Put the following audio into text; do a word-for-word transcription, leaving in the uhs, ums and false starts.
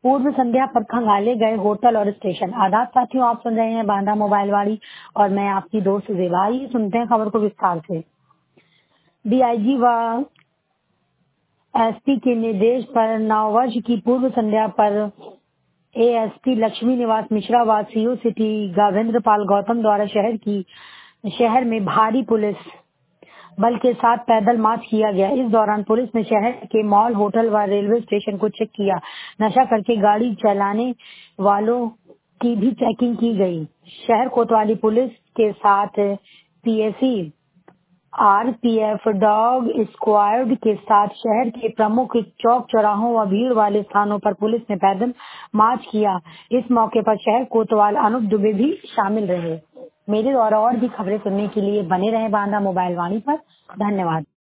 पूर्व संध्या पर खंगाले गए होटल और स्टेशन। आदाब साथियों, आप सुन रहे हैं बांदा मोबाइल वाली और मैं आपकी दोस्त जेबा। आइए सुनते हैं खबर को विस्तार से। डीआईजी व एसपी के निर्देश पर नववर्ष की पूर्व संध्या पर एएसपी लक्ष्मी निवास मिश्रा व सीओ सिटी गावेंद्र पाल गौतम द्वारा शहर की शहर में भारी पुलिस बल के साथ पैदल मार्च किया गया। इस दौरान पुलिस ने शहर के मॉल, होटल व रेलवे स्टेशन को चेक किया। नशा करके गाड़ी चलाने वालों की भी चेकिंग की गई। शहर कोतवाली पुलिस के साथ पीएसी, आरपीएफ, डॉग स्क्वाड के साथ शहर के प्रमुख चौक चौराहों व भीड़ वाले स्थानों पर पुलिस ने पैदल मार्च किया। इस मौके पर शहर कोतवाल अनूप दुबे भी शामिल रहे। मेरे द्वारा और भी खबरें सुनने के लिए बने रहे बांदा मोबाइल वाणी पर। धन्यवाद।